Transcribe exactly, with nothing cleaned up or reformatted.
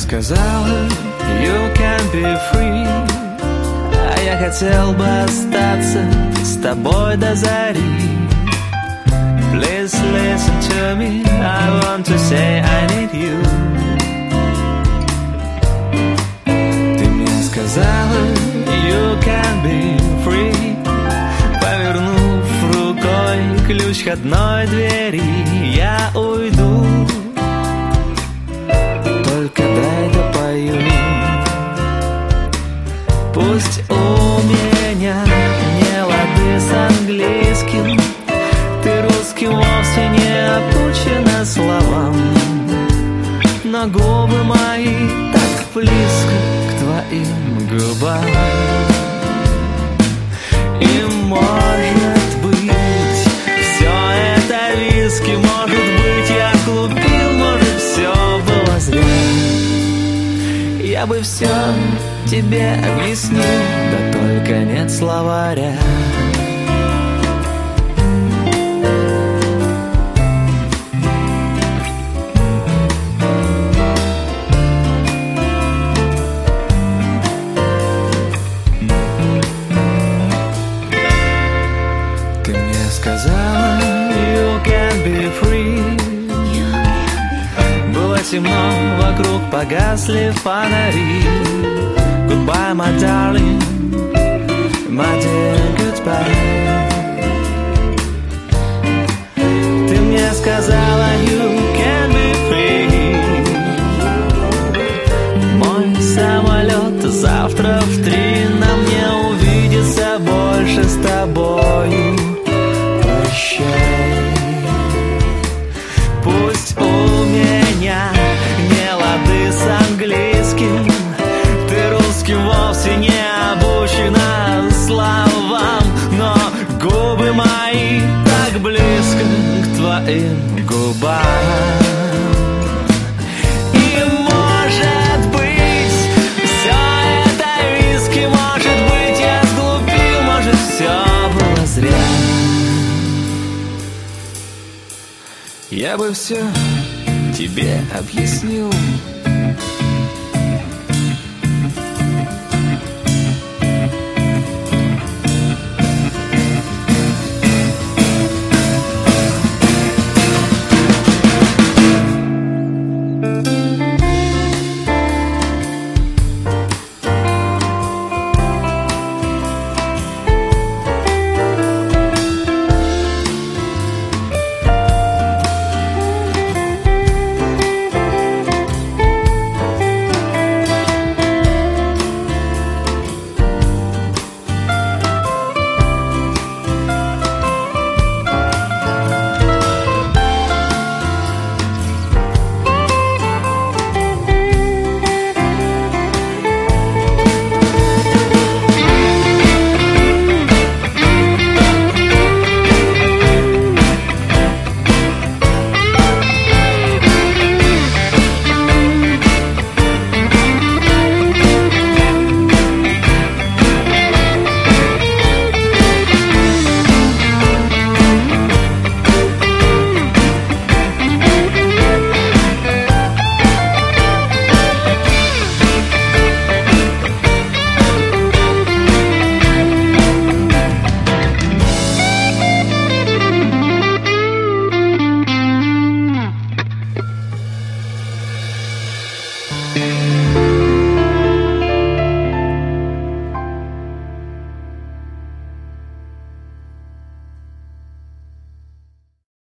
сказала, you can be free, а я хотел бы остаться с тобой до зари. Please listen to me, I want to say I need you. Ты мне сказала, you can be free, повернув рукой ключ входной двери, я уйду. Только дай допою. Пусть у меня не лады с английским, ты русским вовсе не обучена словам, но губы мои так близко к твоим губам. И может быть, все это виски, может быть, я глупил, может, все было зря. Я бы все тебе объяснил, да только нет словаря. Ты мне сказала, you can be free. Было темно, вокруг погасли фонари. Goodbye, my darling, my dear, goodbye. Ты мне сказала, you can be free. Мой самолет завтра в три, нам не увидеться больше с тобою. Прощай. Пусть у меня не лады с английским, ты русским вовсе не обучена словам, но губы мои так близко к твоим губам. И может быть, все это виски, может быть, я сглупил, может, все было зря. Я бы все тебе объяснил,